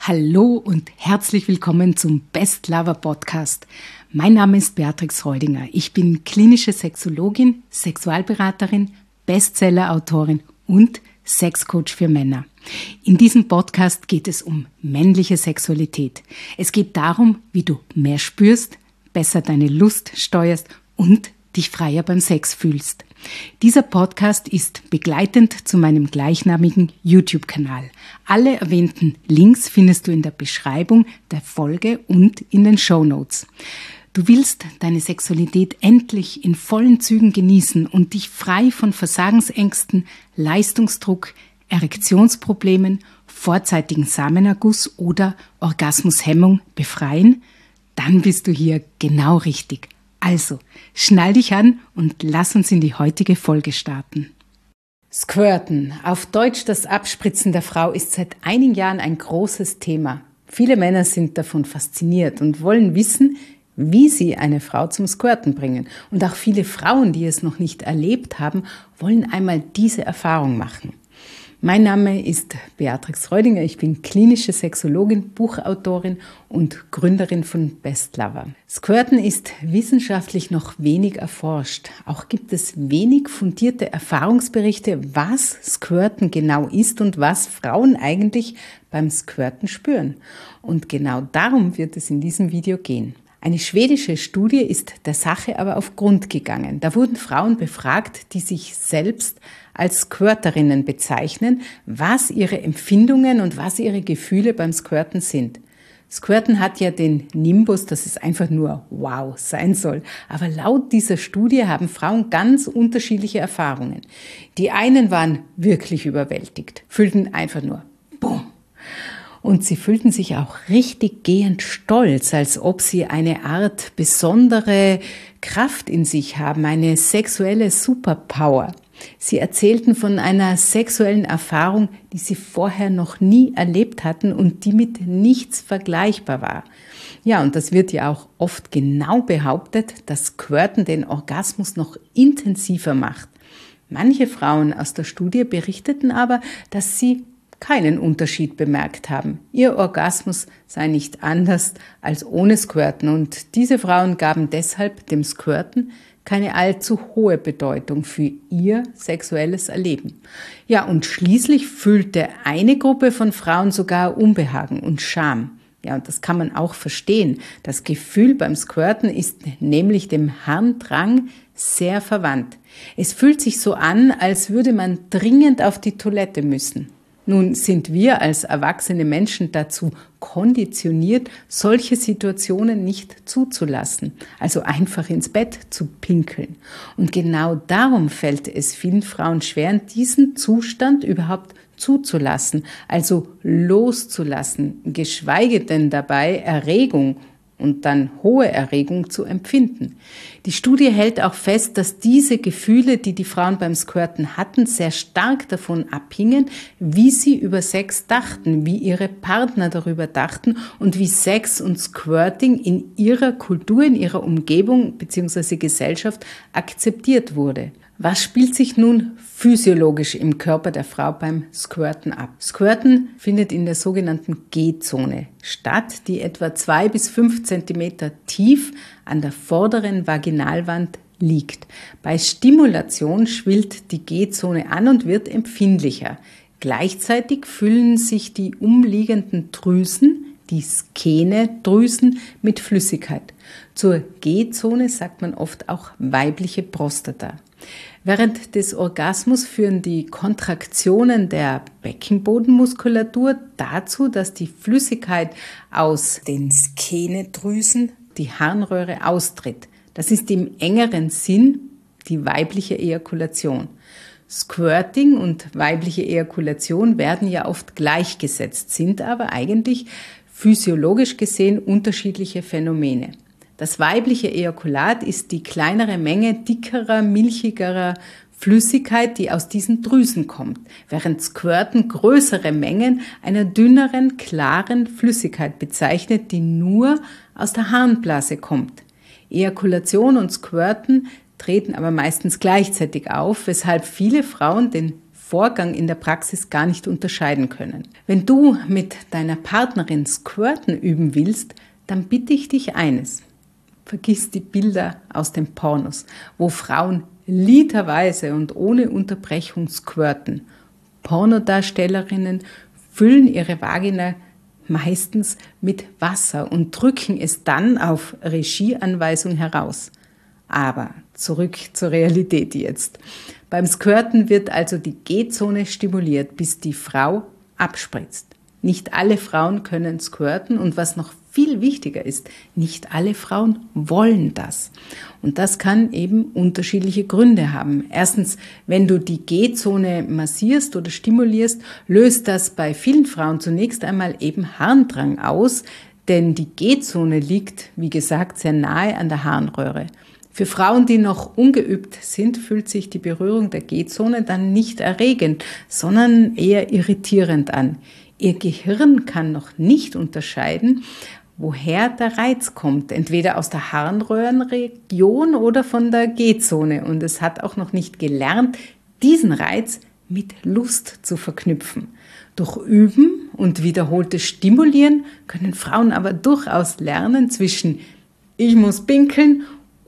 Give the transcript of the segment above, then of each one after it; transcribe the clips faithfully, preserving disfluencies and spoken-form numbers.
Hallo und herzlich willkommen zum Best Lover Podcast. Mein Name ist Beatrix Reudinger. Ich bin klinische Sexologin, Sexualberaterin, Bestseller-Autorin und Sexcoach für Männer. In diesem Podcast geht es um männliche Sexualität. Es geht darum, wie du mehr spürst, besser deine Lust steuerst und dich freier beim Sex fühlst. Dieser Podcast ist begleitend zu meinem gleichnamigen YouTube-Kanal. Alle erwähnten Links findest du in der Beschreibung der Folge und in den Shownotes. Du willst deine Sexualität endlich in vollen Zügen genießen und dich frei von Versagensängsten, Leistungsdruck, Erektionsproblemen, vorzeitigen Samenerguss oder Orgasmushemmung befreien? Dann bist du hier genau richtig. Also, schnall dich an und lass uns in die heutige Folge starten. Squirten, auf Deutsch das Abspritzen der Frau, ist seit einigen Jahren ein großes Thema. Viele Männer sind davon fasziniert und wollen wissen, wie sie eine Frau zum Squirten bringen. Und auch viele Frauen, die es noch nicht erlebt haben, wollen einmal diese Erfahrung machen. Mein Name ist Beatrix Reudinger, ich bin klinische Sexologin, Buchautorin und Gründerin von Best Lover. Squirten ist wissenschaftlich noch wenig erforscht. Auch gibt es wenig fundierte Erfahrungsberichte, was Squirten genau ist und was Frauen eigentlich beim Squirten spüren. Und genau darum wird es in diesem Video gehen. Eine schwedische Studie ist der Sache aber auf Grund gegangen. Da wurden Frauen befragt, die sich selbst als Squirterinnen bezeichnen, was ihre Empfindungen und was ihre Gefühle beim Squirten sind. Squirten hat ja den Nimbus, dass es einfach nur wow sein soll. Aber laut dieser Studie haben Frauen ganz unterschiedliche Erfahrungen. Die einen waren wirklich überwältigt, fühlten einfach nur Boom. Und sie fühlten sich auch richtig gehend stolz, als ob sie eine Art besondere Kraft in sich haben, eine sexuelle Superpower. Sie erzählten von einer sexuellen Erfahrung, die sie vorher noch nie erlebt hatten und die mit nichts vergleichbar war. Ja, und das wird ja auch oft genau behauptet, dass Squirten den Orgasmus noch intensiver macht. Manche Frauen aus der Studie berichteten aber, dass sie keinen Unterschied bemerkt haben. Ihr Orgasmus sei nicht anders als ohne Squirten und diese Frauen gaben deshalb dem Squirten keine allzu hohe Bedeutung für ihr sexuelles Erleben. Ja, und schließlich fühlte eine Gruppe von Frauen sogar Unbehagen und Scham. Ja, und das kann man auch verstehen. Das Gefühl beim Squirten ist nämlich dem Harndrang sehr verwandt. Es fühlt sich so an, als würde man dringend auf die Toilette müssen. Nun sind wir als erwachsene Menschen dazu konditioniert, solche Situationen nicht zuzulassen, also einfach ins Bett zu pinkeln. Und genau darum fällt es vielen Frauen schwer, diesen Zustand überhaupt zuzulassen, also loszulassen, geschweige denn dabei Erregung und dann hohe Erregung zu empfinden. Die Studie hält auch fest, dass diese Gefühle, die die Frauen beim Squirten hatten, sehr stark davon abhingen, wie sie über Sex dachten, wie ihre Partner darüber dachten und wie Sex und Squirting in ihrer Kultur, in ihrer Umgebung bzw. Gesellschaft akzeptiert wurde. Was spielt sich nun physiologisch im Körper der Frau beim Squirten ab? Squirten findet in der sogenannten G-Zone statt, die etwa zwei bis fünf Zentimeter tief an der vorderen Vaginalwand liegt. Bei Stimulation schwillt die G-Zone an und wird empfindlicher. Gleichzeitig füllen sich die umliegenden Drüsen, die Skene-Drüsen, mit Flüssigkeit. Zur G-Zone sagt man oft auch weibliche Prostata. Während des Orgasmus führen die Kontraktionen der Beckenbodenmuskulatur dazu, dass die Flüssigkeit aus den Skene-Drüsen, die Harnröhre, austritt. Das ist im engeren Sinn die weibliche Ejakulation. Squirting und weibliche Ejakulation werden ja oft gleichgesetzt, sind aber eigentlich physiologisch gesehen unterschiedliche Phänomene. Das weibliche Ejakulat ist die kleinere Menge dickerer, milchigerer Flüssigkeit, die aus diesen Drüsen kommt, während Squirten größere Mengen einer dünneren, klaren Flüssigkeit bezeichnet, die nur aus der Harnblase kommt. Ejakulation und Squirten treten aber meistens gleichzeitig auf, weshalb viele Frauen den Vorgang in der Praxis gar nicht unterscheiden können. Wenn du mit deiner Partnerin Squirten üben willst, dann bitte ich dich eines. Vergiss die Bilder aus den Pornos, wo Frauen literweise und ohne Unterbrechung squirten. Pornodarstellerinnen füllen ihre Vagina meistens mit Wasser und drücken es dann auf Regieanweisung heraus. Aber zurück zur Realität jetzt. Beim Squirten wird also die G-Zone stimuliert, bis die Frau abspritzt. Nicht alle Frauen können squirten und was noch viel wichtiger ist, nicht alle Frauen wollen das. Und das kann eben unterschiedliche Gründe haben. Erstens, wenn du die G-Zone massierst oder stimulierst, löst das bei vielen Frauen zunächst einmal eben Harndrang aus, denn die G-Zone liegt, wie gesagt, sehr nahe an der Harnröhre. Für Frauen, die noch ungeübt sind, fühlt sich die Berührung der G-Zone dann nicht erregend, sondern eher irritierend an. Ihr Gehirn kann noch nicht unterscheiden, woher der Reiz kommt, entweder aus der Harnröhrenregion oder von der G-Zone. Und es hat auch noch nicht gelernt, diesen Reiz mit Lust zu verknüpfen. Durch Üben und wiederholtes Stimulieren können Frauen aber durchaus lernen zwischen ich muss pinkeln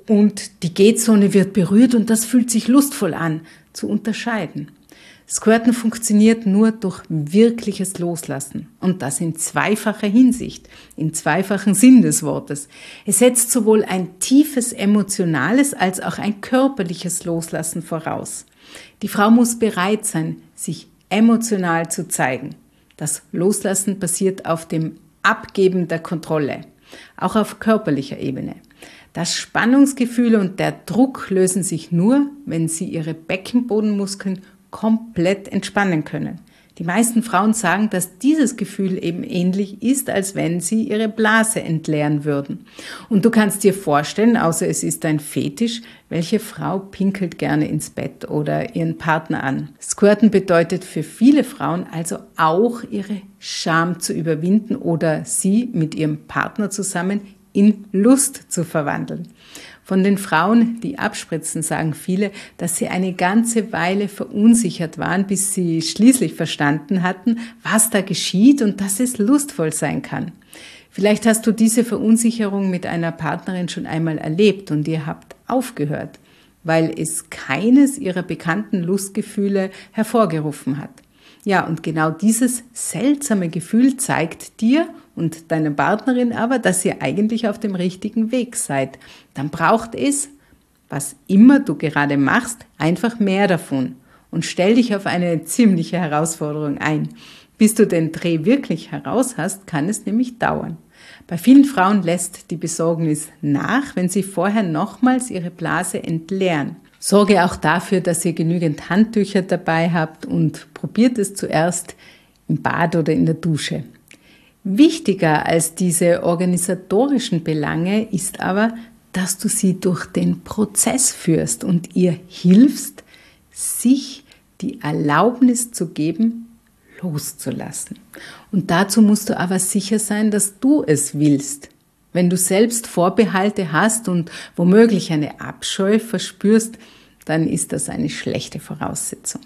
und die G-Zone wird berührt und das fühlt sich lustvoll an, zu unterscheiden. Squirten funktioniert nur durch wirkliches Loslassen und das in zweifacher Hinsicht, im zweifachen Sinn des Wortes. Es setzt sowohl ein tiefes emotionales als auch ein körperliches Loslassen voraus. Die Frau muss bereit sein, sich emotional zu zeigen. Das Loslassen basiert auf dem Abgeben der Kontrolle, auch auf körperlicher Ebene. Das Spannungsgefühl und der Druck lösen sich nur, wenn sie ihre Beckenbodenmuskeln komplett entspannen können. Die meisten Frauen sagen, dass dieses Gefühl eben ähnlich ist, als wenn sie ihre Blase entleeren würden. Und du kannst dir vorstellen, außer es ist ein Fetisch, welche Frau pinkelt gerne ins Bett oder ihren Partner an. Squirten bedeutet für viele Frauen also auch, ihre Scham zu überwinden oder sie mit ihrem Partner zusammen in Lust zu verwandeln. Von den Frauen, die abspritzen, sagen viele, dass sie eine ganze Weile verunsichert waren, bis sie schließlich verstanden hatten, was da geschieht und dass es lustvoll sein kann. Vielleicht hast du diese Verunsicherung mit einer Partnerin schon einmal erlebt und ihr habt aufgehört, weil es keines ihrer bekannten Lustgefühle hervorgerufen hat. Ja, und genau dieses seltsame Gefühl zeigt dir und deiner Partnerin aber, dass ihr eigentlich auf dem richtigen Weg seid. Dann braucht es, was immer du gerade machst, einfach mehr davon und stell dich auf eine ziemliche Herausforderung ein. Bis du den Dreh wirklich heraus hast, kann es nämlich dauern. Bei vielen Frauen lässt die Besorgnis nach, wenn sie vorher nochmals ihre Blase entleeren. Sorge auch dafür, dass ihr genügend Handtücher dabei habt und probiert es zuerst im Bad oder in der Dusche. Wichtiger als diese organisatorischen Belange ist aber, dass du sie durch den Prozess führst und ihr hilfst, sich die Erlaubnis zu geben, loszulassen. Und dazu musst du aber sicher sein, dass du es willst. Wenn du selbst Vorbehalte hast und womöglich eine Abscheu verspürst, dann ist das eine schlechte Voraussetzung.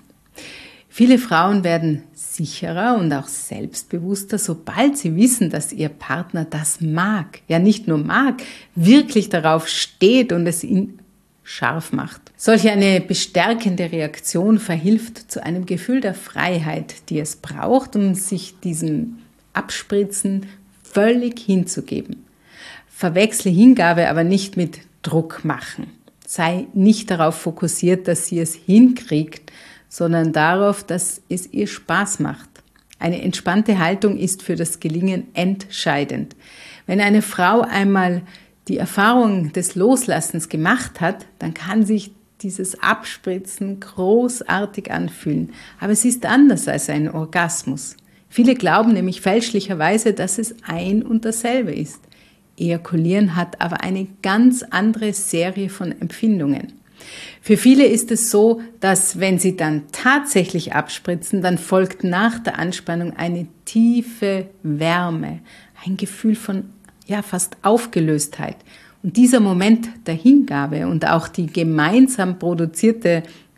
Viele Frauen werden sicherer und auch selbstbewusster, sobald sie wissen, dass ihr Partner das mag. Ja, nicht nur mag, wirklich darauf steht und es ihn scharf macht. Solch eine bestärkende Reaktion verhilft zu einem Gefühl der Freiheit, die es braucht, um sich diesem Abspritzen völlig hinzugeben. Verwechsle Hingabe aber nicht mit Druck machen. Sei nicht darauf fokussiert, dass sie es hinkriegt, sondern darauf, dass es ihr Spaß macht. Eine entspannte Haltung ist für das Gelingen entscheidend. Wenn eine Frau einmal die Erfahrung des Loslassens gemacht hat, dann kann sich dieses Abspritzen großartig anfühlen. Aber es ist anders als ein Orgasmus. Viele glauben nämlich fälschlicherweise, dass es ein und dasselbe ist. Ejakulieren hat aber eine ganz andere Serie von Empfindungen. Für viele ist es so, dass wenn sie dann tatsächlich abspritzen, dann folgt nach der Anspannung eine tiefe Wärme, ein Gefühl von ja fast Aufgelöstheit. Und dieser Moment der Hingabe und auch die gemeinsam produzierte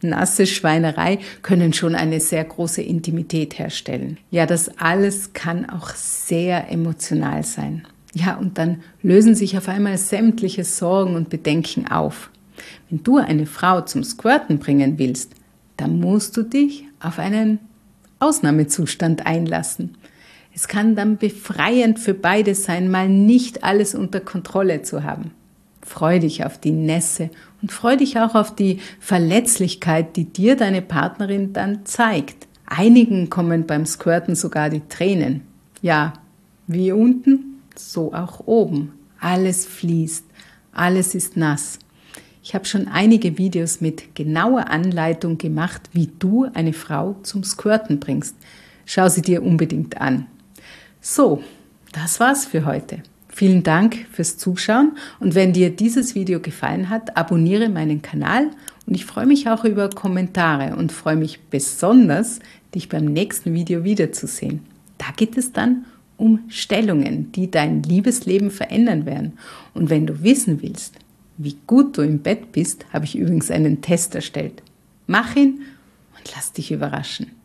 nasse Schweinerei können schon eine sehr große Intimität herstellen. Ja, das alles kann auch sehr emotional sein. Ja, und dann lösen sich auf einmal sämtliche Sorgen und Bedenken auf. Wenn du eine Frau zum Squirten bringen willst, dann musst du dich auf einen Ausnahmezustand einlassen. Es kann dann befreiend für beide sein, mal nicht alles unter Kontrolle zu haben. Freu dich auf die Nässe und freu dich auch auf die Verletzlichkeit, die dir deine Partnerin dann zeigt. Einigen kommen beim Squirten sogar die Tränen. Ja, wie unten, so auch oben. Alles fließt, alles ist nass. Ich habe schon einige Videos mit genauer Anleitung gemacht, wie du eine Frau zum Squirten bringst. Schau sie dir unbedingt an. So, das war's für heute. Vielen Dank fürs Zuschauen und wenn dir dieses Video gefallen hat, abonniere meinen Kanal und ich freue mich auch über Kommentare und freue mich besonders, dich beim nächsten Video wiederzusehen. Da geht es dann um Stellungen, die dein Liebesleben verändern werden. Und wenn du wissen willst, wie gut du im Bett bist, habe ich übrigens einen Test erstellt. Mach ihn und lass dich überraschen.